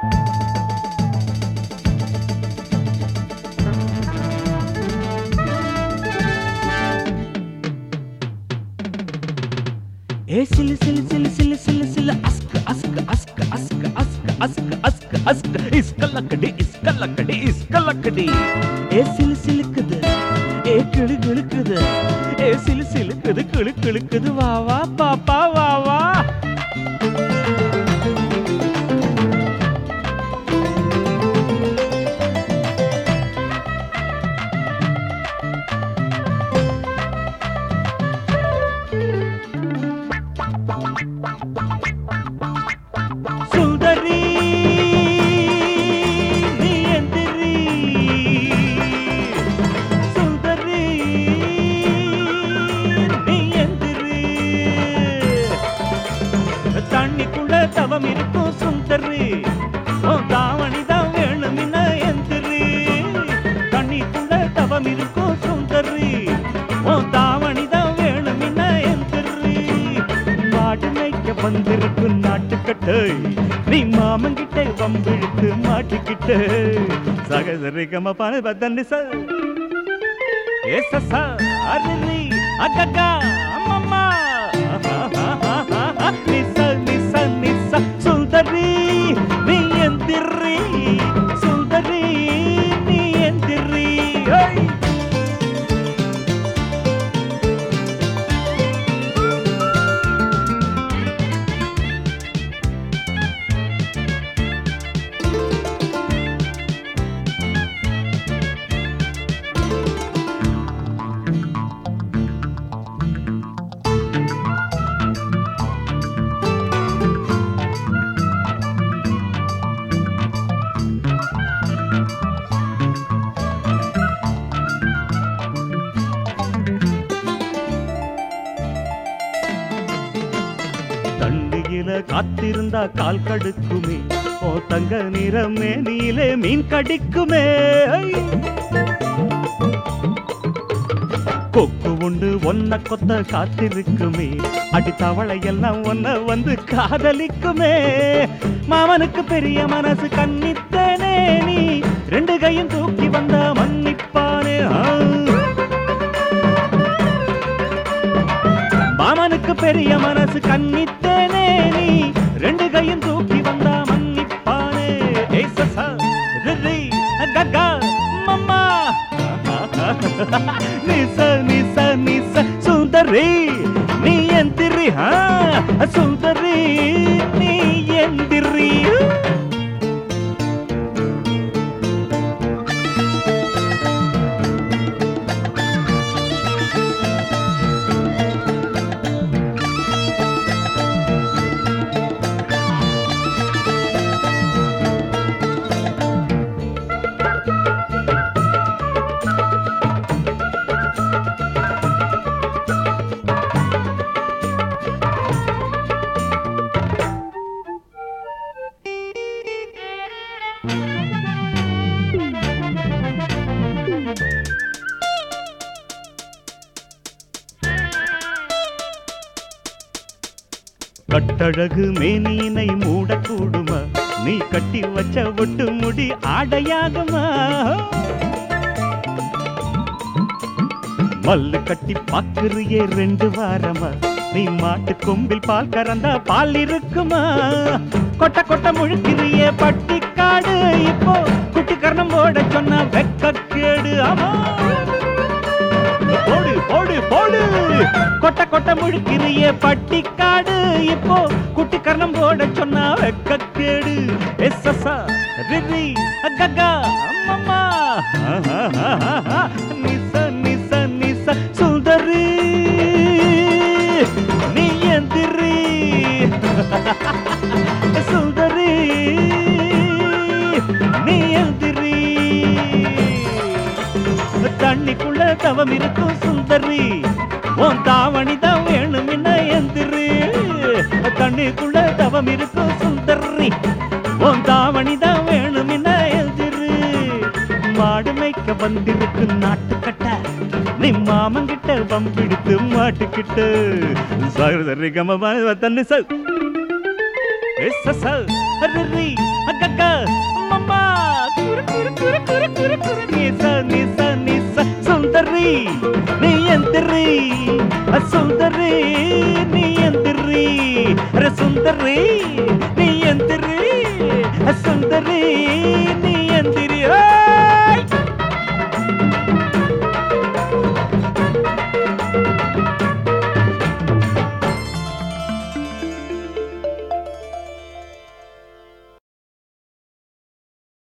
ए सिल सिल सिल सिल सिल सिल अस्क अस्क अस्क अस्क अस्क अस्क अस्क अस्क इसका लकड़ी इसका लकड़ी इसका लकड़ी ए सिल सिलக்குது ए கிளு கிளுக்குது ए सिल सिलக்குது கிளு கிளுக்குது வா வா பாப்பா வா வா சுந்தரி நீ எந்திரி சுந்தரி நீ எந்திரி தண்ணிக்குள்ள தவம் இருக்கும் சுந்தரி உன் தாவணிதான் வேணுமின்ன எந்திரி தண்ணிக்குள்ள தவம் இருக்கும் சுந்தரி உன் தாவணிதான் வேணுமின்ன எந்திரி மாடு மேய்க்க வந்திருக்கும் நாட்டுக்கட்டை நீ மாமங்கிட்ட வம்பிழுத்து மாட்டிக்கிட்ட சகசரிகம பான பத்தன்னி சார் ஏசா அரிரி அக்கா அம்மம்மா நிச நிச நிச சுந்தரி நீ எந்திரி சுந்தரி நீ எந்திரி தண்ணியில காத்திருந்தா கால் கடுக்குமே ஓ தங்க நிறமே நீலே மீன் கடிக்குமே கொக்கு உண்டு ஒன்ன கொத்த காத்திருக்குமே அடி தவளை எல்லாம் ஒன்ன வந்து காதலிக்குமே மாமனுக்கு பெரிய மனசு கன்னித்தேனே நீ ரெண்டு கையும் தூக்கி வந்த மன்னிப்பானே மாமனுக்கு பெரிய மனசு கன்னித்தேனே நீ ரெண்டு கையும் தூக்கி வந்தா மன்னிப்பானே ஏசா ரிரி கக்கா மம்மா நிச நிச நிச சுந்தரி நீ எந்திரி சுந்தரி நீ எந்திரி கட்டழகு மேனியினை மூடக்கூடுமா நீ கட்டி வச்ச ஒட்டு முடி ஆடையாகுமா மல்லு கட்டி பாக்குறியே 2 வாரமா நீ மாட்டு கொம்பில் பால் கறந்தா பால் இருக்குமா கொட்ட கொட்ட முழுக்கிறியே பட்டிக்காடு இப்போ குட்டி கர்ணம் போட சொன்ன வெக்க கேடு ஆமா போடு போடு போடு கொட்ட கொட்ட முழுக்கிறியே பட்டிக்காடு இப்போ குட்டி கர்ணம் போட சொன்னா வெக்கக்கேடு எஸ்ஸா ரிரி அக்கா அம்மம்மா நிச நிச நிச சுந்தரி நீ எந்திரி சுந்தரி நீ எந்திரி தண்ணிக்குள்ள தவம் இருக்கும் சுந்தரி உன் தாவணிதான் வேணுமின்ன எந்திரி தண்ணிக்குள்ள தவம் இருக்கும் சுந்தரி உன் தாவணிதான் வேணுமின்ன எந்திரி மாடு மேய்க்க வந்திருக்கு நாட்டுக்கட்ட நீ மாமங்கிட்ட வம்பிடுத்து மாட்டுக்கிட்ட சகோதரி கம தண்ணி சச ரரி அகக மம்மா குரு குரு குரு குரு குரு குரு நிச நிச நிச சுந்தரி நீ எந்திரி சுந்தரி நீ எந்திரி சுந்தரி நீ எந்திரி சுந்தரி